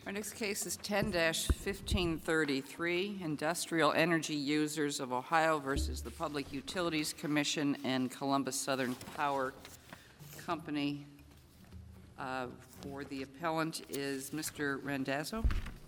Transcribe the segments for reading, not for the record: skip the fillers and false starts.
Our next case is 10-1533, Industrial Energy Users of Ohio versus the Public Utilities Commission and Columbus Southern Power Company. For the appellant is Mr. Randazzo.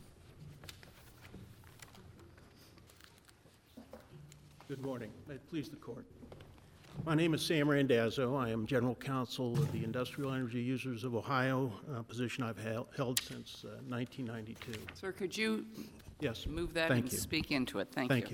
Good morning. May it please the court. My name is Sam Randazzo. I am General Counsel of the Industrial Energy Users of Ohio, a position I've held since 1992. Sir, could you move that Thank and you. speak into it? Thank you.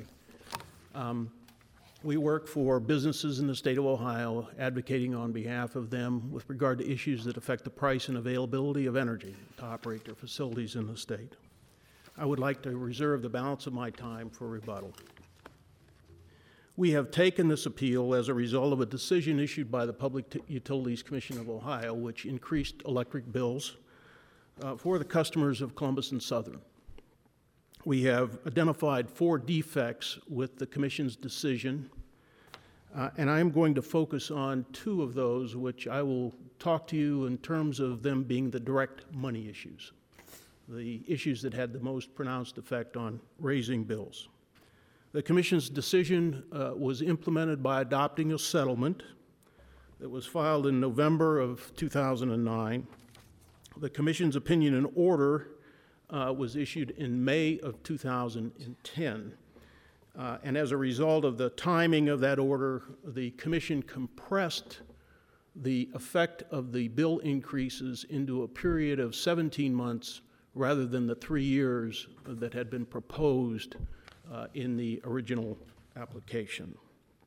We work for businesses in the state of Ohio, advocating on behalf of them with regard to issues that affect the price and availability of energy to operate their facilities in the state. I would like to reserve the balance of my time for rebuttal. We have taken this appeal as a result of a decision issued by the Public Utilities Commission of Ohio, which increased electric bills for the customers of Columbus and Southern. We have identified 4 defects with the Commission's decision, and I am going to focus on 2 of those, which I will talk to you in terms of them being the direct money issues, the issues that had the most pronounced effect on raising bills. The Commission's decision was implemented by adopting a settlement that was filed in November of 2009. The Commission's opinion and order was issued in May of 2010. And as a result of the timing of that order, the Commission compressed the effect of the bill increases into a period of 17 months rather than the 3 years that had been proposed in the original application.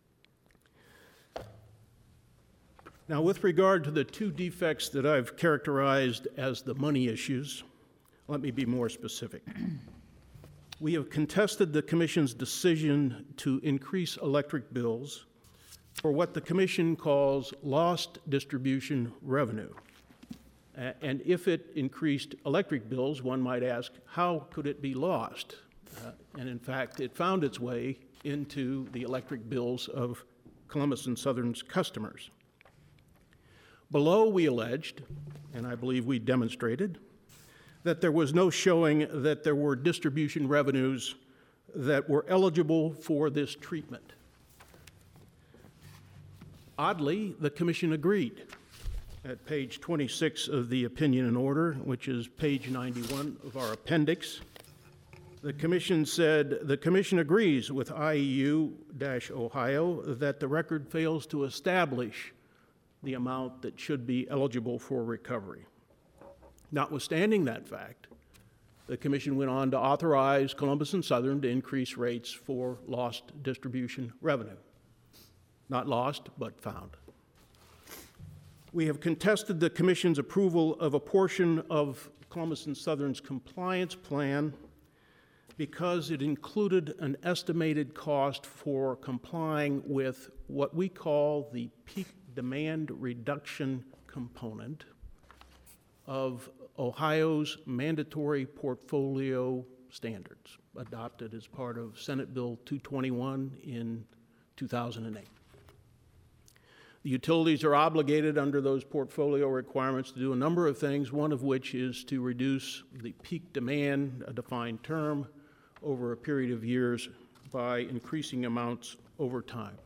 Now, with regard to the 2 defects that I've characterized as the money issues, let me be more specific. We have contested the Commission's decision to increase electric bills for what the Commission calls lost distribution revenue. And if it increased electric bills, one might ask, how could it be lost? And in fact, it found its way into the electric bills of Columbus and Southern's customers. Below, we alleged, and I believe we demonstrated, that there was no showing that there were distribution revenues that were eligible for this treatment. Oddly, the Commission agreed. At page 26 of the opinion and order, which is page 91 of our appendix, the Commission said, the Commission agrees with IEU-Ohio that the record fails to establish the amount that should be eligible for recovery. Notwithstanding that fact, the Commission went on to authorize Columbus and Southern to increase rates for lost distribution revenue. Not lost, but found. We have contested the Commission's approval of a portion of Columbus and Southern's compliance plan because it included an estimated cost for complying with what we call the peak demand reduction component of Ohio's mandatory portfolio standards, adopted as part of Senate Bill 221 in 2008. The utilities are obligated under those portfolio requirements to do a number of things, one of which is to reduce the peak demand, a defined term, over a period of years by increasing amounts over time.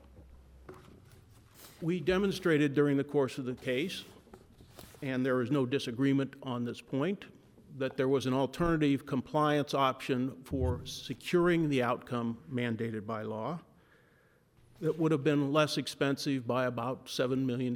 We demonstrated during the course of the case, and there is no disagreement on this point, that there was an alternative compliance option for securing the outcome mandated by law that would have been less expensive by about $7 million.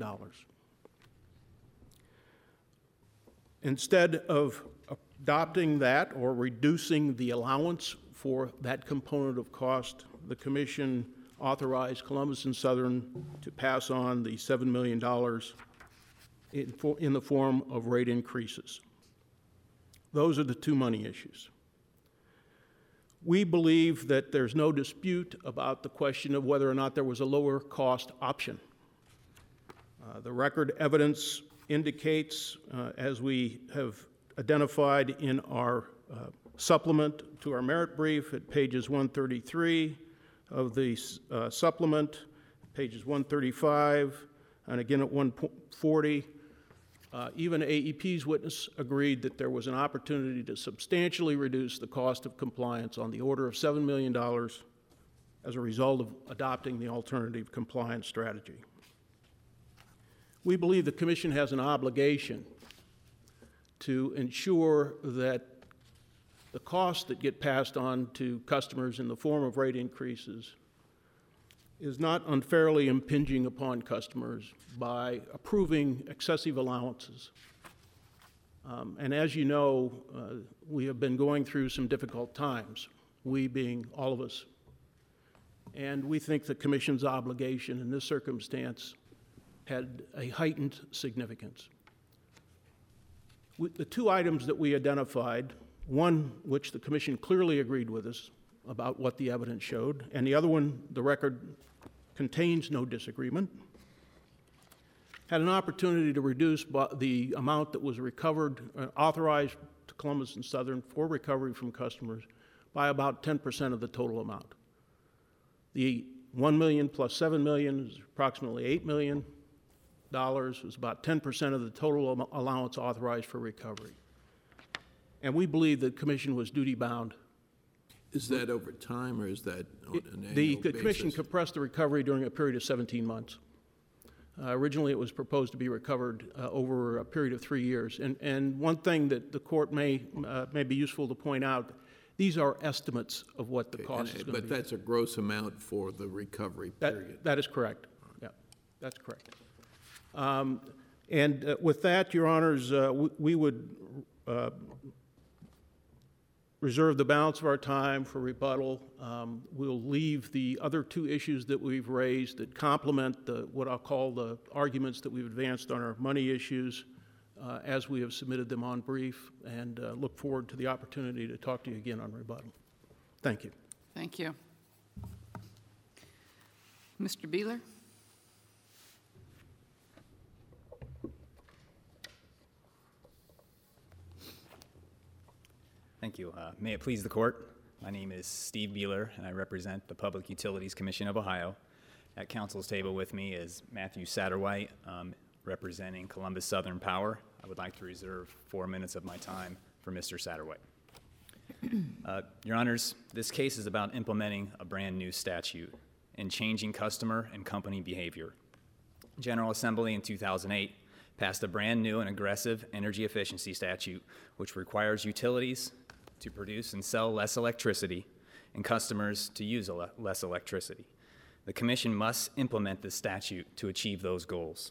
Instead of adopting that or reducing the allowance for that component of cost, the Commission authorized Columbus and Southern to pass on the $7 million in the form of rate increases. Those are the 2 money issues. We believe that there's no dispute about the question of whether or not there was a lower cost option. The record evidence indicates, as we have identified in our supplement to our merit brief at pages 133 of the supplement, pages 135, and again at 140, Even AEP's witness agreed that there was an opportunity to substantially reduce the cost of compliance on the order of $7 million as a result of adopting the alternative compliance strategy. We believe the Commission has an obligation to ensure that the costs that get passed on to customers in the form of rate increases is not unfairly impinging upon customers by approving excessive allowances. And as you know, we have been going through some difficult times, we being all of us. And we think the Commission's obligation in this circumstance had a heightened significance. The two items that we identified, one which the Commission clearly agreed with us about what the evidence showed, and the other one, the record contains no disagreement, had an opportunity to reduce the amount that was recovered, authorized to Columbus and Southern for recovery from customers by about 10% of the total amount. The $1 million plus $7 million is approximately $8 million. Was about 10% of the total allowance authorized for recovery. And we believe the Commission was duty-bound. Is that over time, or is that on an annual The basis? Commission compressed the recovery during a period of 17 months. Originally, it was proposed to be recovered over a period of 3 years. And one thing that the Court may be useful to point out, these are estimates of what the cost is going to be. But that's a gross amount for the recovery period. That is correct. Yeah, that's correct. And with that, Your Honors, we would reserve the balance of our time for rebuttal. We'll leave the other two issues that we've raised that complement what I'll call the arguments that we've advanced on our money issues as we have submitted them on brief, and look forward to the opportunity to talk to you again on rebuttal. Thank you. Thank you. Mr. Beeler? Thank you. May it please the Court, my name is Steve Beeler, and I represent the Public Utilities Commission of Ohio. At Council's table with me is Matthew Satterwhite, representing Columbus Southern Power. I would like to reserve 4 minutes of my time for Mr. Satterwhite. Your Honors, this case is about implementing a brand new statute and changing customer and company behavior. General Assembly in 2008 passed a brand new and aggressive energy efficiency statute which requires utilities to produce and sell less electricity and customers to use less electricity. The Commission must implement this statute to achieve those goals.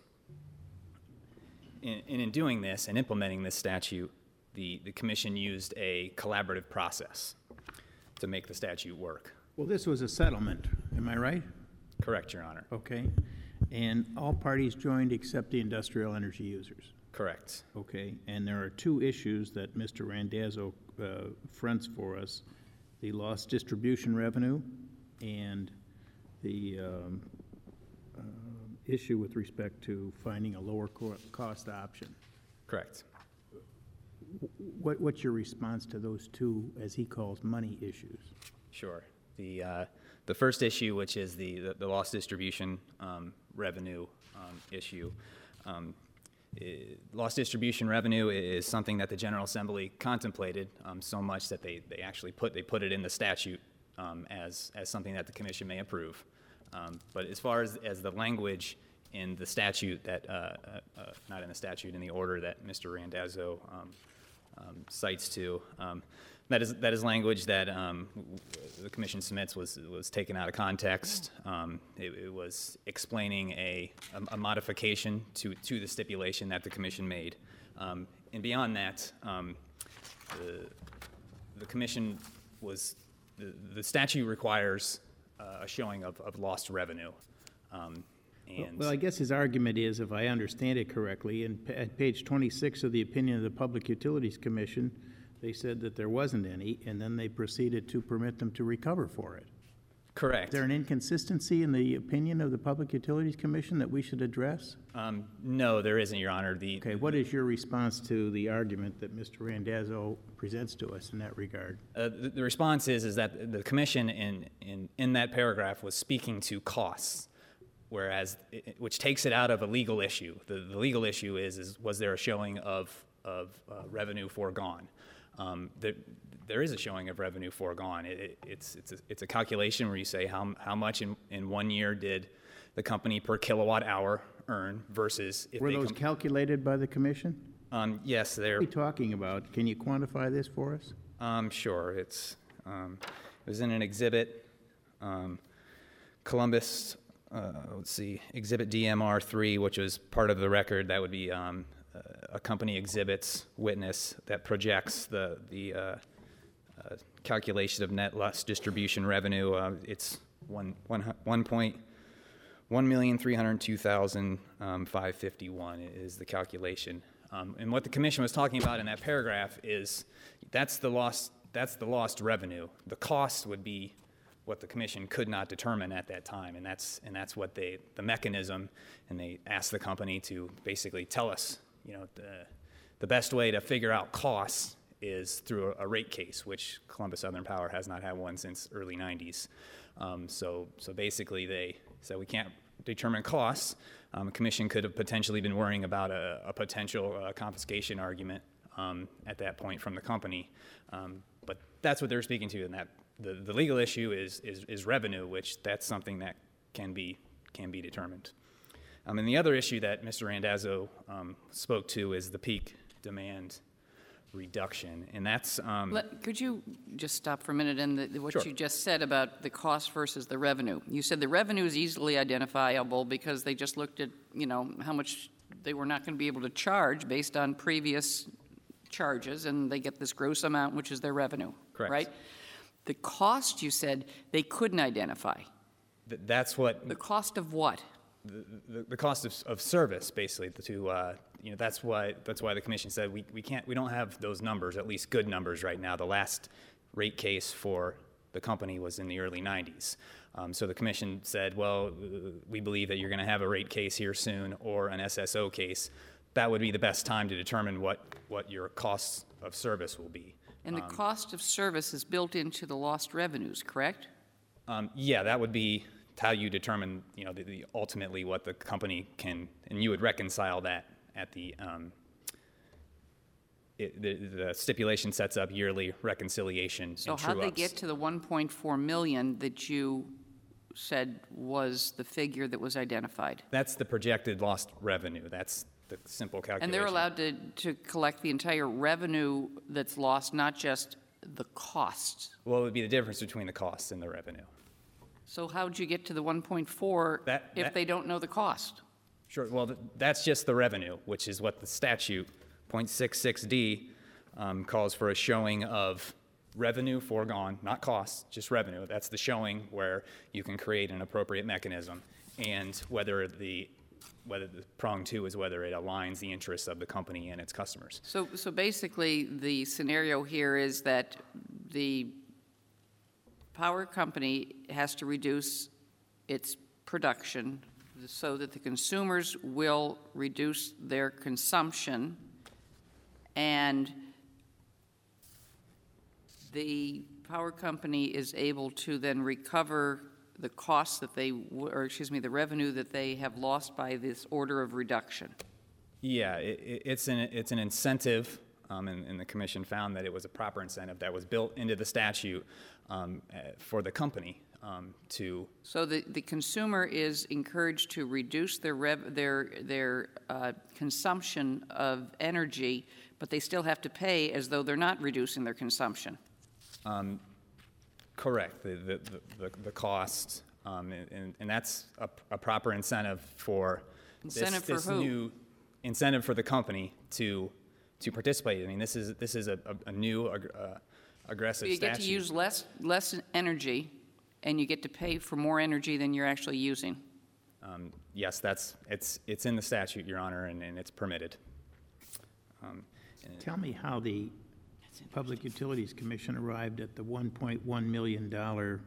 In doing this and implementing this statute, the Commission used a collaborative process to make the statute work. Well, this was a settlement, am I right? Correct, Your Honor. Okay. And all parties joined except the industrial energy users? Correct. Okay. And there are two issues that Mr. Randazzo fronts for us, the lost distribution revenue and the issue with respect to finding a lower cost option. Correct. What's your response to those two, as he calls, money issues? Sure. The first issue, which is the lost distribution revenue issue. Lost distribution revenue is something that the General Assembly contemplated so much that they actually put it in the statute as something that the Commission may approve. But as far as the language in the statute that, not in the statute, in the order that Mr. Randazzo cites to, that is language that the Commission submits was taken out of context. It was explaining a modification to the stipulation that the Commission made. And beyond that, the Commission was, the statute requires a showing of lost revenue. Well, I guess his argument is, if I understand it correctly, at page 26 of the opinion of the Public Utilities Commission, they said that there wasn't any, and then they proceeded to permit them to recover for it. Correct. Is there an inconsistency in the opinion of the Public Utilities Commission that we should address? No, there isn't, Your Honor. Okay, what is your response to the argument that Mr. Randazzo presents to us in that regard? The response is that the Commission in that paragraph was speaking to costs. whereas, which takes it out of a legal issue. The legal issue is was there a showing of revenue foregone? There is a showing of revenue foregone. It's a calculation where you say how much in 1 year did the company per kilowatt hour earn versus if Were those calculated by the commission? Yes, What are we talking about? Can you quantify this for us? Sure. It was in an exhibit, Columbus. Let's see, Exhibit DMR3, which was part of the record. That would be a company exhibits witness that projects the calculation of net loss distribution revenue. It's 1,302,551 is the calculation. And what the commission was talking about in that paragraph is that's the lost revenue. The cost would be what the commission could not determine at that time, and that's what the mechanism, and they asked the company to basically tell us, the best way to figure out costs is through a rate case, which Columbus Southern Power has not had one since early 90s. So basically they said we can't determine costs. The commission could have potentially been worrying about a potential confiscation argument at that point from the company. But that's what they're speaking to in that. The legal issue is revenue, which that's something that can be determined. And the other issue that Mr. Randazzo spoke to is the peak demand reduction, and that's... Could you just stop for a minute and what Sure. you just said about the cost versus the revenue? You said the revenue is easily identifiable because they just looked at, how much they were not going to be able to charge based on previous charges, and they get this gross amount, which is their revenue. Correct. Right? The cost, you said, they couldn't identify. That's what... The cost of what? The cost of service, basically, that's why the commission said we don't have those numbers, at least good numbers right now. The last rate case for the company was in the early 90s. So the commission said, well, we believe that you're going to have a rate case here soon or an SSO case. That would be the best time to determine what your costs of service will be. And the cost of service is built into the lost revenues, correct? Yeah, that would be how you determine, ultimately what the company can, and you would reconcile that at the stipulation sets up yearly reconciliation. So how'd they get to the 1.4 million that you said was the figure that was identified? That's the projected lost revenue. That's the simple calculation. And they're allowed to collect the entire revenue that's lost, not just the costs. Well, it would be the difference between the costs and the revenue. So how'd you get to the 1.4 if they don't know the cost? Sure. Well, that's just the revenue, which is what the statute, 0.66D, calls for a showing of revenue foregone, not costs, just revenue. That's the showing where you can create an appropriate mechanism, and whether the prong two is whether it aligns the interests of the company and its customers. So basically, the scenario here is that the power company has to reduce its production so that the consumers will reduce their consumption, and the power company is able to then recover the costs that the revenue that they have lost by this order of reduction. Yeah, it's an incentive, and the commission found that it was a proper incentive that was built into the statute for the company to. So the consumer is encouraged to reduce their consumption of energy, but they still have to pay as though they're not reducing their consumption. Correct. The cost, and that's a proper incentive for this new incentive for the company to participate. I mean, this is a new aggressive statute. So you get to use less energy, and you get to pay for more energy than you're actually using. Yes, it's in the statute, Your Honor, and it's permitted. Tell me how the Public Utilities Commission arrived at the $1.1 million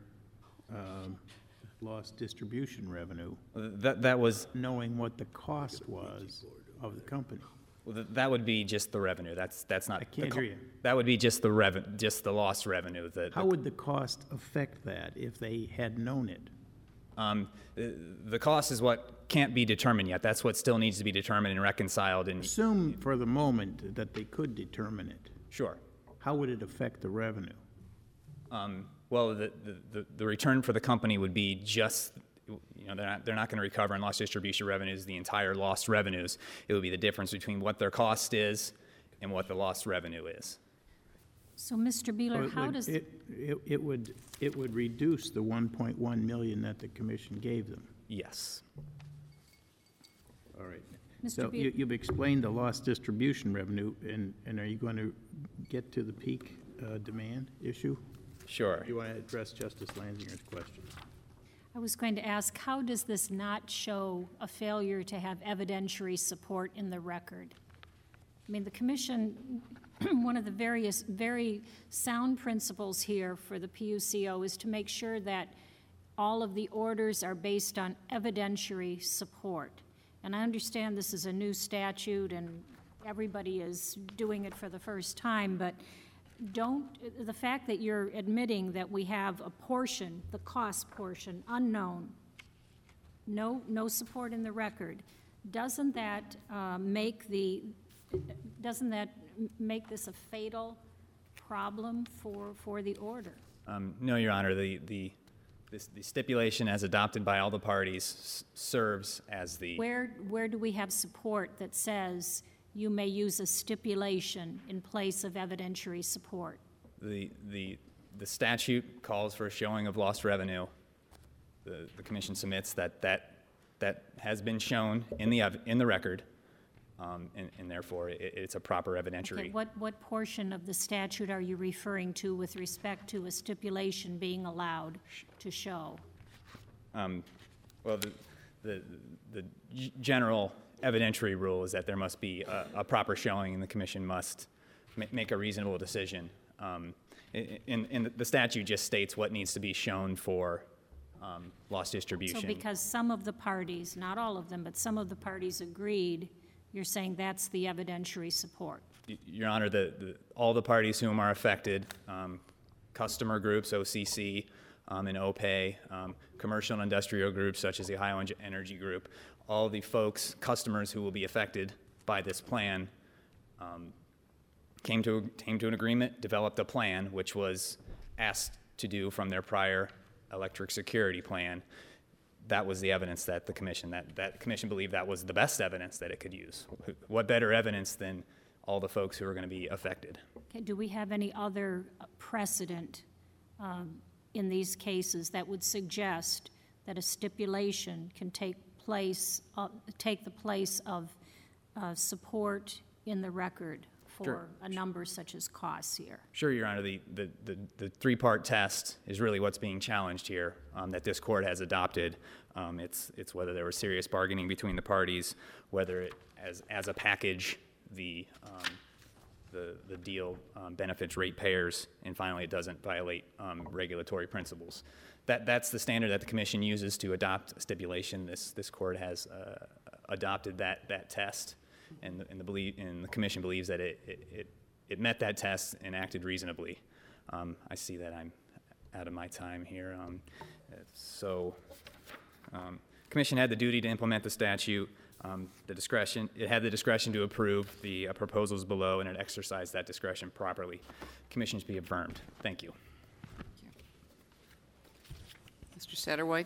lost distribution revenue. That was knowing what the cost was of the company. Well, that would be just the revenue. That's not. I can't hear you. That would be just the lost revenue. How would the cost affect that if they had known it? The cost is what can't be determined yet. That's what still needs to be determined and reconciled. And Assume for the moment that they could determine it. sure. How would it affect the revenue? Well, the return for the company would be just, they're not going to recover in lost distribution revenues the entire lost revenues. It would be the difference between what their cost is and what the lost revenue is. So, Mr. Beeler, how does, It would reduce the 1.1 million that the commission gave them. Yes. All right. Mr. So Beeler? you've explained the lost distribution revenue, and are you going to get to the peak demand issue? Sure. You want to address Justice Lanzinger's question? I was going to ask, how does this not show a failure to have evidentiary support in the record? I mean, the commission, one of the very sound principles here for the PUCO is to make sure that all of the orders are based on evidentiary support. And I understand this is a new statute and everybody is doing it for the first time, but the fact that you're admitting that we have a portion, the cost portion, unknown, no support in the record, doesn't that make this a fatal problem for the order? No, Your Honor. The stipulation as adopted by all the parties serves as the... Where do we have support that says you may use a stipulation in place of evidentiary support? The statute calls for a showing of lost revenue. The commission submits that has been shown in the record, and therefore it's a proper evidentiary. Okay, what portion of the statute are you referring to with respect to a stipulation being allowed to show? Well, the general evidentiary rule is that there must be a proper showing, and the commission must make a reasonable decision. And the statute just states what needs to be shown for lost distribution. So because some of the parties, not all of them, but some of the parties agreed, you're saying that's the evidentiary support? Your Honor, all the parties whom are affected, customer groups, OCC and OPE, commercial and industrial groups such as the Ohio Energy Group, all the folks, customers who will be affected by this plan, came to an agreement, developed a plan, which was asked to do from their prior electric security plan. That was the evidence that the commission, that commission believed that was the best evidence that it could use. What better evidence than all the folks who are going to be affected? Okay, do we have any other precedent in these cases that would suggest that a stipulation can take the place of support in the record for Sure. a number such as costs here? Sure, Your Honor. The three-part test is really what's being challenged here, that this court has adopted. It's whether there was serious bargaining between the parties, whether it, as a package, the deal benefits ratepayers, and finally it doesn't violate regulatory principles. That's the standard that the commission uses to adopt a stipulation. This court has adopted that test, and the commission believes that it met that test and acted reasonably. I see that I'm out of my time here. Commission had the duty to implement the statute. It had the discretion to approve the proposals below, and it exercised that discretion properly. Commission should be affirmed. Thank you. Mr. Satterwhite?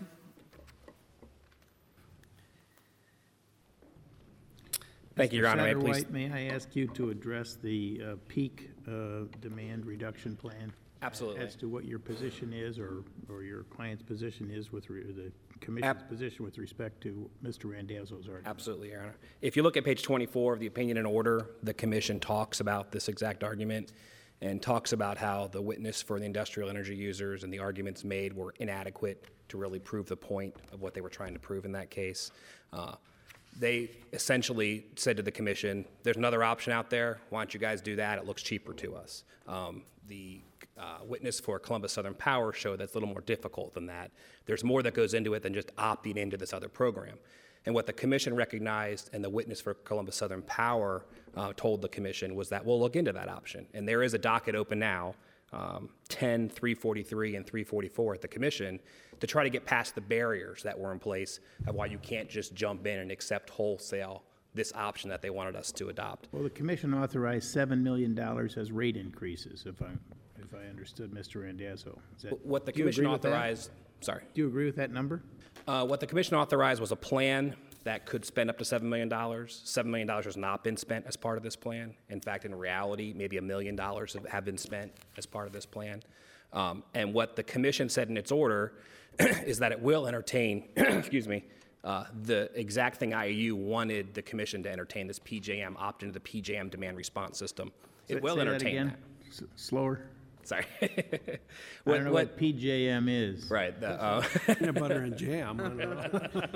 Thank you, Your Honor. Satterwhite, may I ask you to address the peak demand reduction plan? Absolutely. As to what your position is, or your client's position is with the commission's position with respect to Mr. Randazzo's argument. Absolutely, Your Honor. If you look at page 24 of the opinion and order, the commission talks about this exact argument and talks about how the witness for the industrial energy users and the arguments made were inadequate to really prove the point of what they were trying to prove in that case. They essentially said to the commission, there's another option out there. Why don't you guys do that? It looks cheaper to us. The witness for Columbus Southern Power showed that's a little more difficult than that. There's more that goes into it than just opting into this other program. And what the commission recognized and the witness for Columbus Southern Power told the commission was that we'll look into that option. And there is a docket open now 10, 343, and 344 at the commission to try to get past the barriers that were in place of why you can't just jump in and accept wholesale this option that they wanted us to adopt. Well, the commission authorized $7 million as rate increases, if I understood Mr. Randazzo. What the do you commission agree with that? authorized, sorry. Do you agree with that number? What the commission authorized was a plan that could spend up to $7 million. $7 million has not been spent as part of this plan. In fact, in reality, maybe $1 million have been spent as part of this plan. And what the commission said in its order is that it will entertain, excuse me, the exact thing IAU wanted the commission to entertain, this PJM, opt into the PJM demand response system. It will Say that entertain again? that. Slower? Sorry. I don't know what PJM is. Right. Peanut butter and jam. I don't know.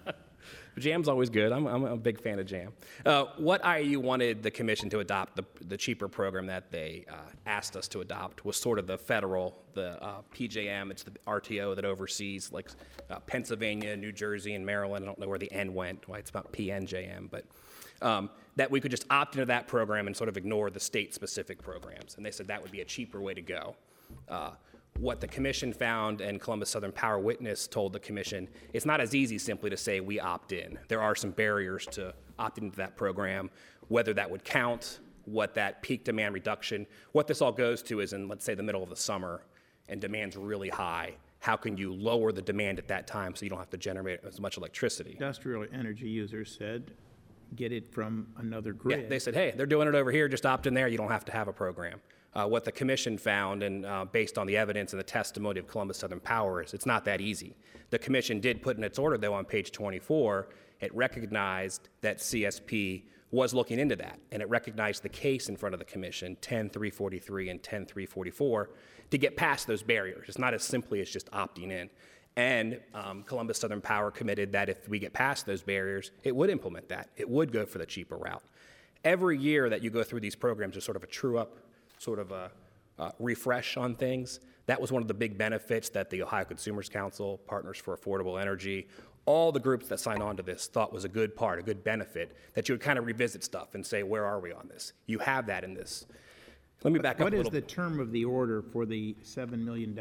Jam's always good. I'm a big fan of jam. What IAU wanted the commission to adopt, the cheaper program that they asked us to adopt, was sort of the federal, the PJM. It's the RTO that oversees like Pennsylvania, New Jersey, and Maryland. I don't know where the N went, why it's about PNJM, but that we could just opt into that program and sort of ignore the state-specific programs. And they said that would be a cheaper way to go. What the commission found and Columbus Southern Power Witness told the commission, it's not as easy simply to say we opt in. There are some barriers to opt into that program, whether that would count, what that peak demand reduction, what this all goes to is in, let's say, the middle of the summer and demand's really high. How can you lower the demand at that time so you don't have to generate as much electricity? Industrial energy users said, get it from another grid. Yeah, they said, hey, they're doing it over here, just opt in there, you don't have to have a program. What the commission found, and based on the evidence and the testimony of Columbus Southern Power, is it's not that easy. The commission did put in its order, though, on page 24, it recognized that CSP was looking into that, and it recognized the case in front of the commission, 10-343 and 10-344, to get past those barriers. It's not as simply as just opting in. And Columbus Southern Power committed that if we get past those barriers, it would implement that. It would go for the cheaper route. Every year that you go through these programs, there's sort of a true-up, sort of a refresh on things. That was one of the big benefits that the Ohio Consumers Council, Partners for Affordable Energy, all the groups that signed on to this thought was a good part, a good benefit, that you would kind of revisit stuff and say, where are we on this? You have that in this. Let me back up a little. What is the term of the order for the $7 million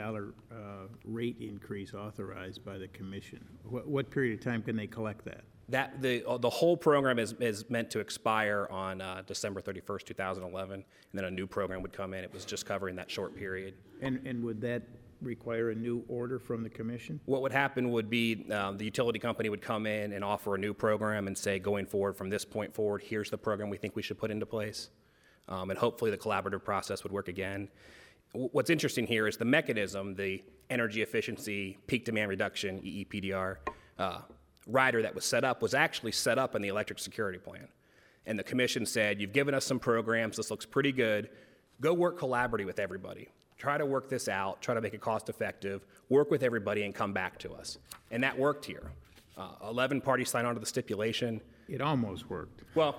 rate increase authorized by the commission? What period of time can they collect that? The whole program is meant to expire on December 31st, 2011, and then a new program would come in. It was just covering that short period. And would that require a new order from the commission? What would happen would be the utility company would come in and offer a new program and say, going forward from this point forward, here's the program we think we should put into place. And hopefully the collaborative process would work again. What's interesting here is the mechanism, the energy efficiency peak demand reduction, EEPDR, rider that was set up was actually set up in the electric security plan. And the commission said, you've given us some programs, this looks pretty good, go work collaboratively with everybody. Try to work this out, try to make it cost effective, work with everybody and come back to us. And that worked here. 11 parties signed on to the stipulation. It almost worked. Well,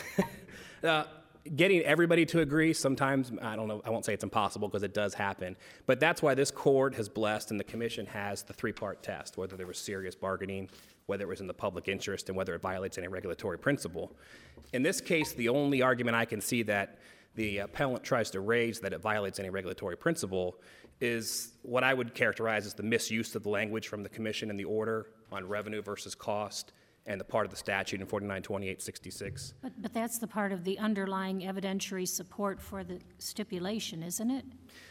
getting everybody to agree, sometimes, I don't know, I won't say it's impossible because it does happen, but that's why this court has blessed and the commission has the three-part test, whether there was serious bargaining, whether it was in the public interest, and whether it violates any regulatory principle. In this case, the only argument I can see that the appellant tries to raise that it violates any regulatory principle is what I would characterize as the misuse of the language from the commission in the order on revenue versus cost and the part of the statute in 492866. But that's the part of the underlying evidentiary support for the stipulation, isn't it?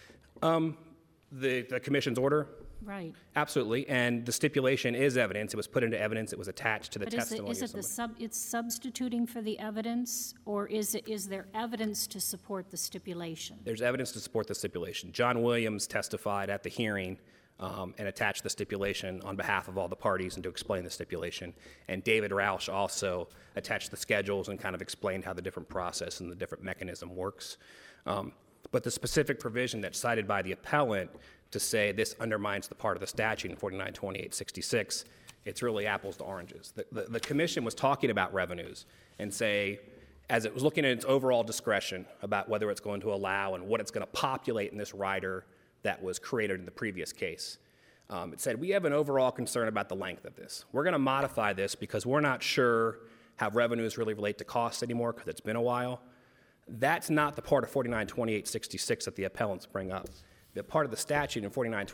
The commission's order? Right. Absolutely, and the stipulation is evidence. It was put into evidence. It was attached to the But testimony is it of somebody. it's substituting for the evidence, or is there evidence to support the stipulation? There's evidence to support the stipulation. John Williams testified at the hearing and attached the stipulation on behalf of all the parties and to explain the stipulation. And David Roush also attached the schedules and kind of explained how the different process and the different mechanism works. But the specific provision that's cited by the appellant to say this undermines the part of the statute in 492866, it's really apples to oranges. The commission was talking about revenues and say, as it was looking at its overall discretion about whether it's going to allow and what it's going to populate in this rider that was created in the previous case. It said, we have an overall concern about the length of this. We're going to modify this because we're not sure how revenues really relate to costs anymore because it's been a while. That's not the part of 492866 that the appellants bring up. The part of the statute in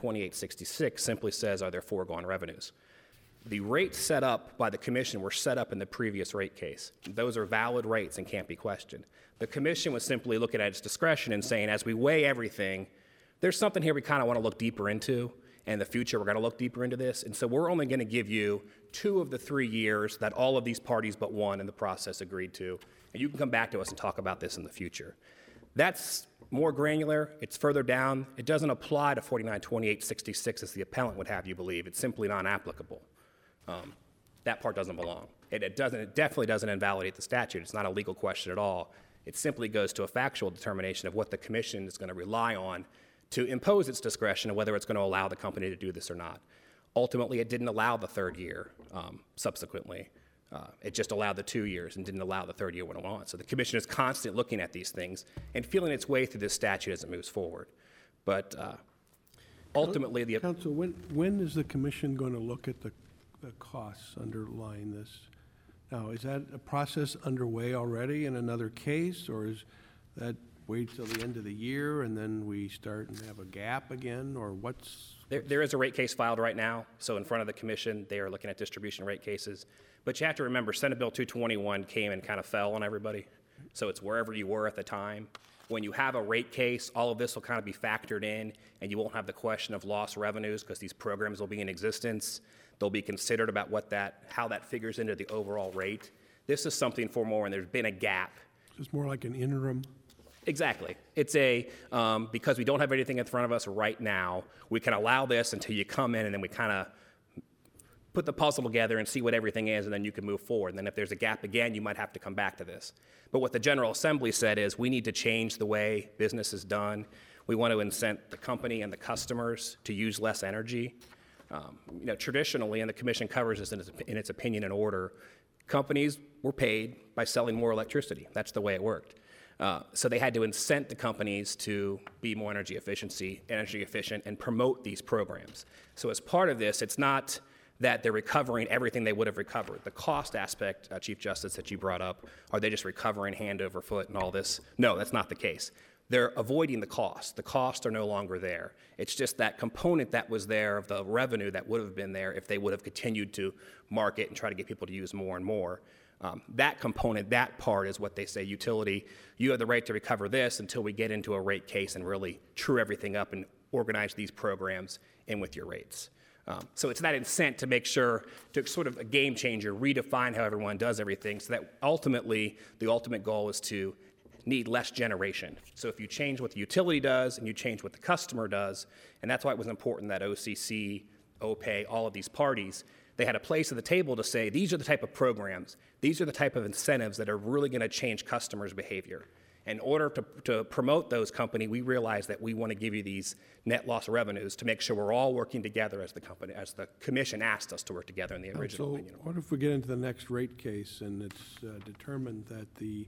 492866 simply says, are there foregone revenues? The rates set up by the commission were set up in the previous rate case. Those are valid rates and can't be questioned. The commission was simply looking at its discretion and saying, as we weigh everything, there's something here we kind of want to look deeper into. And in the future, we're going to look deeper into this. And so we're only going to give you 2 of the 3 years that all of these parties but one in the process agreed to. And you can come back to us and talk about this in the future. That's more granular. It's further down. It doesn't apply to 492866 as the appellant would have you believe. It's simply non-applicable. That part doesn't belong. It definitely doesn't invalidate the statute. It's not a legal question at all. It simply goes to a factual determination of what the commission is going to rely on to impose its discretion of whether it's going to allow the company to do this or not. Ultimately, it didn't allow the 3rd year subsequently. It just allowed the 2 years and didn't allow the 3rd year when it went on. So the commission is constantly looking at these things and feeling its way through this statute as it moves forward. But ultimately, the... Counsel, when is the commission going to look at the costs underlying this? Now, is that a process underway already in another case, or is that wait till the end of the year and then we start and have a gap again, or what's... There is a rate case filed right now, so in front of the commission, they are looking at distribution rate cases. But you have to remember, Senate Bill 221 came and kind of fell on everybody, so it's wherever you were at the time. When you have a rate case, all of this will kind of be factored in, and you won't have the question of lost revenues because these programs will be in existence. They'll be considered about how that figures into the overall rate. This is something for more, and there's been a gap. It's more like an interim? Exactly. It's because we don't have anything in front of us right now, we can allow this until you come in and then we kind of put the puzzle together and see what everything is, and then you can move forward. And then if there's a gap again, you might have to come back to this. But what the General Assembly said is we need to change the way business is done. We want to incent the company and the customers to use less energy. Traditionally, and the commission covers this in its opinion and order, companies were paid by selling more electricity. That's the way it worked. So they had to incent the companies to be more energy efficient, and promote these programs. So as part of this, it's not that they're recovering everything they would have recovered. The cost aspect, Chief Justice, that you brought up, are they just recovering hand over foot and all this? No, that's not the case. They're avoiding the cost. The costs are no longer there. It's just that component that was there of the revenue that would have been there if they would have continued to market and try to get people to use more and more. That component, that part is what they say, utility, you have the right to recover this until we get into a rate case and really true everything up and organize these programs in with your rates. So it's that incent to make sure, to sort of a game changer, redefine how everyone does everything so that ultimately, the ultimate goal is to need less generation. So if you change what the utility does and you change what the customer does, and that's why it was important that OCC, OPE, all of these parties, they had a place at the table to say, these are the type of programs, these are the type of incentives that are really going to change customers' behavior. In order to promote those companies, we realized that we want to give you these net loss revenues to make sure we're all working together as the commission asked us to work together in the original opinion. What if we get into the next rate case and it's determined that the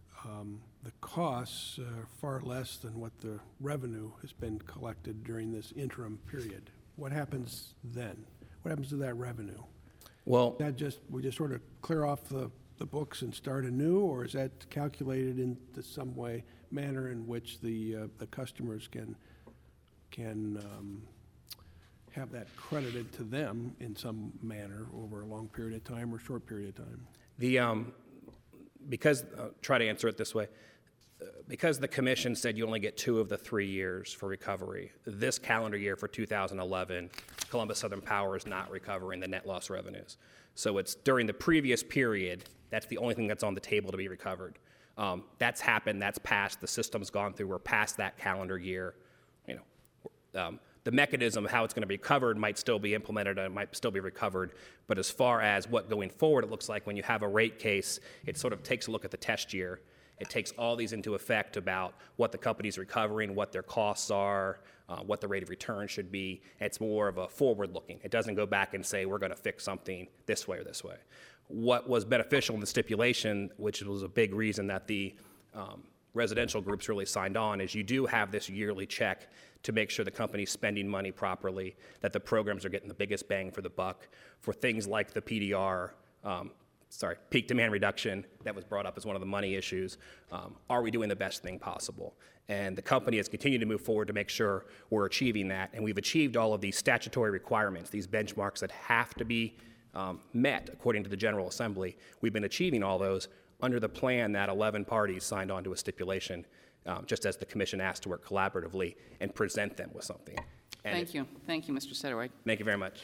costs are far less than what the revenue has been collected during this interim period? What happens then? What happens to that revenue? Well, we just sort of clear off the books and start anew, or is that calculated into some manner in which the customers can have that credited to them in some manner over a long period of time or short period of time? Try to answer it this way. Because the commission said you only get 2 of the 3 years for recovery, this calendar year for 2011, Columbus Southern Power is not recovering the net loss revenues. So it's during the previous period, that's the only thing that's on the table to be recovered. That's happened, that's passed, the system's gone through, we're past that calendar year. The mechanism of how it's going to be recovered might still be implemented and it might still be recovered, but as far as what going forward it looks like when you have a rate case, it sort of takes a look at the test year. It takes all these into effect about what the company's recovering, what their costs are, what the rate of return should be. It's more of a forward-looking. It doesn't go back and say, we're going to fix something this way or this way. What was beneficial in the stipulation, which was a big reason that the residential groups really signed on, is you do have this yearly check to make sure the company's spending money properly, that the programs are getting the biggest bang for the buck for things like the PDR peak demand reduction that was brought up as one of the money issues. Are we doing the best thing possible? And the company has continued to move forward to make sure we're achieving that. And we've achieved all of these statutory requirements, these benchmarks that have to be met according to the General Assembly. We've been achieving all those under the plan that 11 parties signed on to a stipulation, just as the commission asked to work collaboratively and present them with something. And Thank you. Thank you, Mr. Satterwhite. Thank you very much.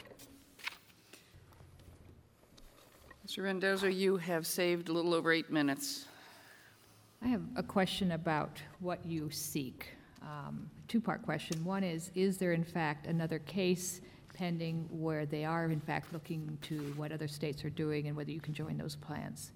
Mr. Mendoza, you have saved a little over 8 minutes. I have a question about what you seek. Two-part question. One is there in fact another case pending where they are in fact looking to what other states are doing and whether you can join those plans?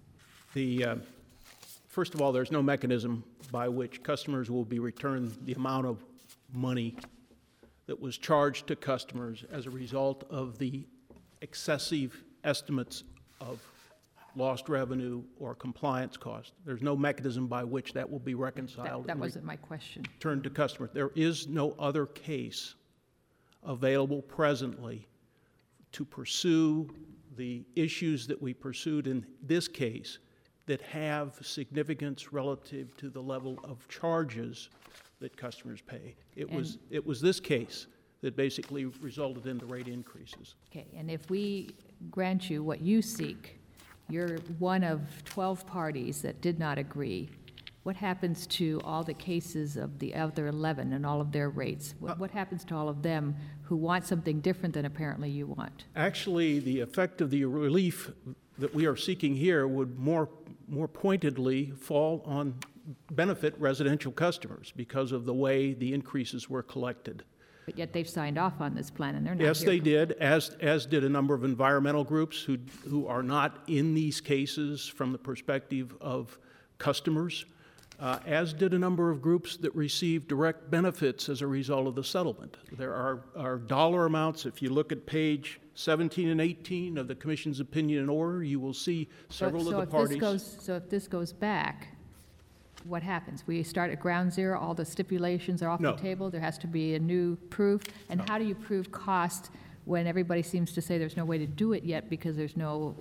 First of all, there's no mechanism by which customers will be returned the amount of money that was charged to customers as a result of the excessive estimates of lost revenue or compliance cost. There's no mechanism by which that will be reconciled. That wasn't my question. Returned to customers. There is no other case available presently to pursue the issues that we pursued in this case that have significance relative to the level of charges that customers pay. It was this case that basically resulted in the rate increases. Okay, and if we grant you what you seek, you're one of 12 parties that did not agree. What happens to all the cases of the other 11 and all of their rates? What happens to all of them who want something different than apparently you want? Actually, the effect of the relief that we are seeking here would more pointedly fall on benefit residential customers because of the way the increases were collected. But yet they've signed off on this plan and they're not Yes, here. they did, as did a number of environmental groups who are not in these cases from the perspective of customers, as did a number of groups that received direct benefits as a result of the settlement. There are dollar amounts. If you look at page 17 and 18 of the Commission's opinion and order, you will see several of the parties. So if this goes back, what happens? We start at ground zero, all the stipulations are off the No. table, there has to be a new proof? And how do you prove cost when everybody seems to say there's no way to do it yet because there's no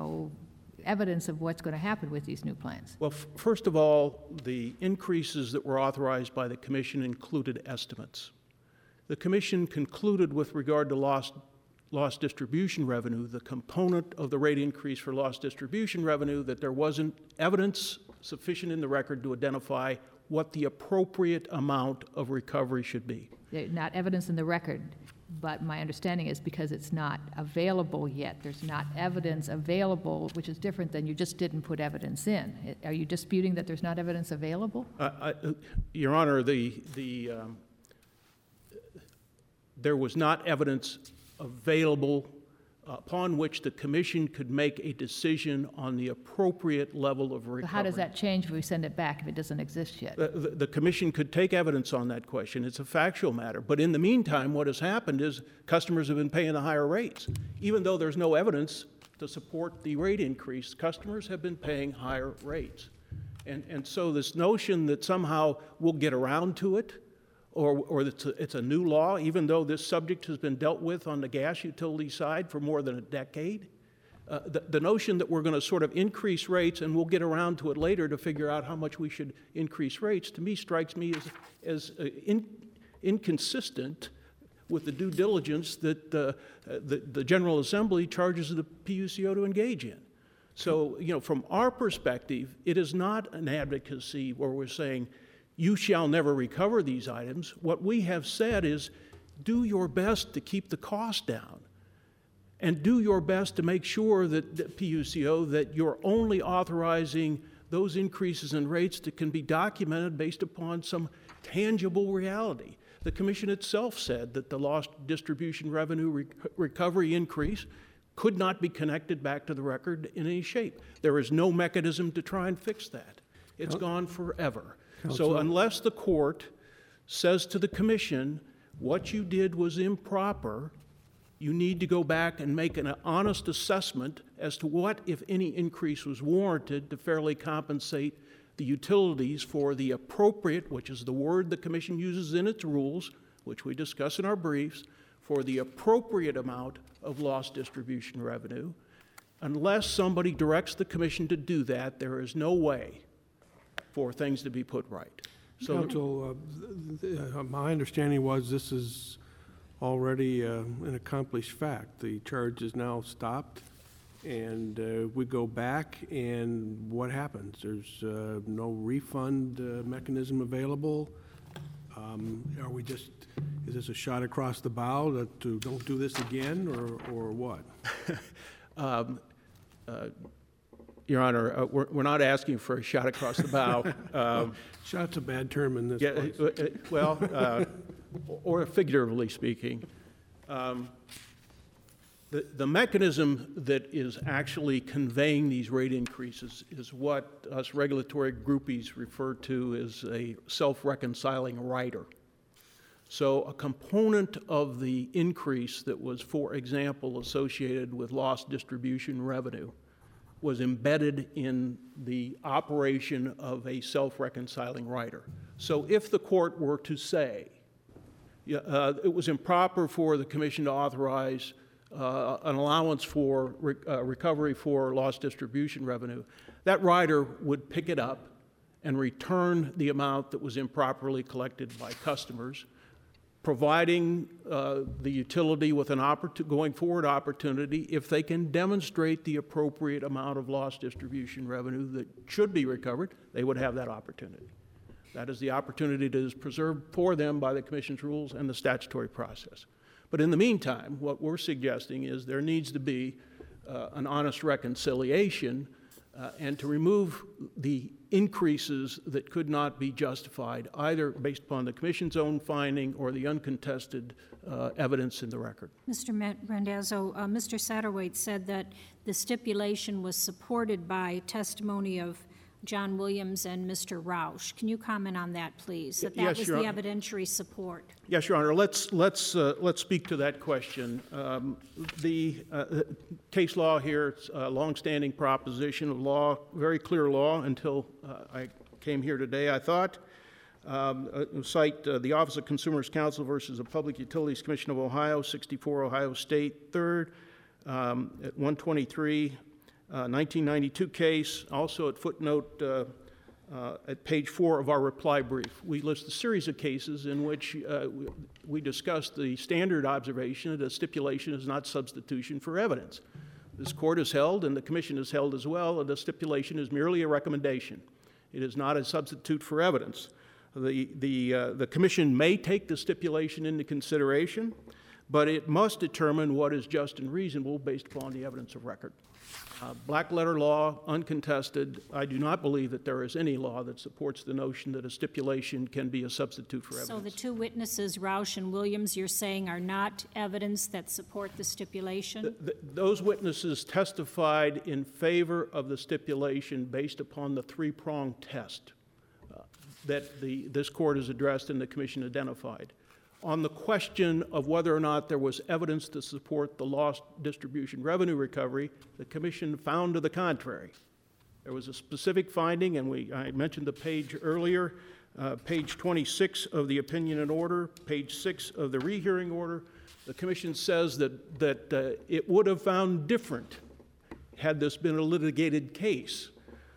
evidence of what's going to happen with these new plans? Well, first of all, the increases that were authorized by the Commission included estimates. The Commission concluded with regard to lost distribution revenue, the component of the rate increase for lost distribution revenue, that there wasn't evidence sufficient in the record to identify what the appropriate amount of recovery should be. Not evidence in the record, but my understanding is because it's not available yet, there's not evidence available, which is different than you just didn't put evidence in. Are you disputing that there's not evidence available? Your Honor, there was not evidence available upon which the Commission could make a decision on the appropriate level of recovery. So how does that change if we send it back if it doesn't exist yet? The Commission could take evidence on that question. It's a factual matter. But in the meantime, what has happened is customers have been paying the higher rates. Even though there's no evidence to support the rate increase, customers have been paying higher rates. And so this notion that somehow we'll get around to it, or it's a new law, even though this subject has been dealt with on the gas utility side for more than a decade. The notion that we're going to sort of increase rates and we'll get around to it later to figure out how much we should increase rates, to me strikes me as inconsistent with the due diligence that the General Assembly charges the PUCO to engage in. So, from our perspective, it is not an advocacy where we're saying, you shall never recover these items. What we have said is, do your best to keep the cost down. And do your best to make sure that the PUCO, that you're only authorizing those increases in rates that can be documented based upon some tangible reality. The Commission itself said that the lost distribution revenue recovery increase could not be connected back to the record in any shape. There is no mechanism to try and fix that. It's gone forever. So unless the court says to the Commission, what you did was improper, you need to go back and make an honest assessment as to what, if any, increase was warranted to fairly compensate the utilities for the appropriate, which is the word the Commission uses in its rules, which we discuss in our briefs, for the appropriate amount of lost distribution revenue. Unless somebody directs the commission to do that, there is no way for things to be put right. So, Counsel, my understanding was this is already an accomplished fact. The charge is now stopped, and we go back, and what happens? There's no refund mechanism available. Are we just, is this a shot across the bow to don't do this again, or what? Your Honor, we're not asking for a shot across the bow. Shot's a bad term in this place. Well, or figuratively speaking. The mechanism that is actually conveying these rate increases is what us regulatory groupies refer to as a self-reconciling rider. So a component of the increase that was, for example, associated with lost distribution revenue was embedded in the operation of a self-reconciling rider. So if the court were to say it was improper for the commission to authorize an allowance for recovery for lost distribution revenue, that rider would pick it up and return the amount that was improperly collected by customers, providing the utility with an going forward opportunity, if they can demonstrate the appropriate amount of lost distribution revenue that should be recovered, they would have that opportunity. That is the opportunity that is preserved for them by the Commission's rules and the statutory process. But in the meantime, what we're suggesting is there needs to be an honest reconciliation and to remove the increases that could not be justified, either based upon the Commission's own finding or the uncontested evidence in the record. Mr. Randazzo, Mr. Satterwhite said that the stipulation was supported by testimony of John Williams and Mr. Roush. Can you comment on that, please? That Yes, was Your the Honor. evidentiary support. Yes, Your Honor. Let's speak to that question. The case law here, it's a longstanding proposition of law, very clear law until I came here today, I thought. Cite the Office of Consumers Counsel versus the Public Utilities Commission of Ohio, 64 Ohio State, 3rd, at 123. 1992 case, also at footnote at page 4 of our reply brief. We list a series of cases in which we discuss the standard observation that a stipulation is not substitution for evidence. This court has held, and the Commission has held as well, that a stipulation is merely a recommendation. It is not a substitute for evidence. The Commission may take the stipulation into consideration, but it must determine what is just and reasonable based upon the evidence of record. Black letter law, uncontested. I do not believe that there is any law that supports the notion that a stipulation can be a substitute for evidence. So the two witnesses, Roush and Williams, you're saying are not evidence that support the stipulation? Those witnesses testified in favor of the stipulation based upon the three-pronged test that this court has addressed and the Commission identified. On the question of whether or not there was evidence to support the lost distribution revenue recovery, the Commission found to the contrary. There was a specific finding, and I mentioned the page earlier, page 26 of the opinion and order, page 6 of the rehearing order. The Commission says that it would have found different had this been a litigated case.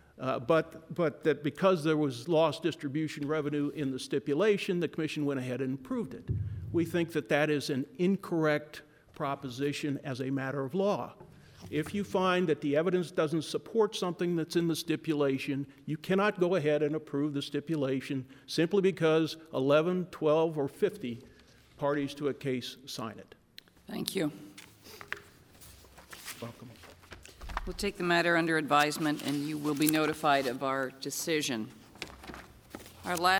But that because there was lost distribution revenue in the stipulation, the Commission went ahead and approved it. We think that that is an incorrect proposition as a matter of law. If you find that the evidence doesn't support something that's in the stipulation, you cannot go ahead and approve the stipulation simply because 11, 12, or 50 parties to a case sign it. Thank you. Welcome. We'll take the matter under advisement, and you will be notified of our decision. Our last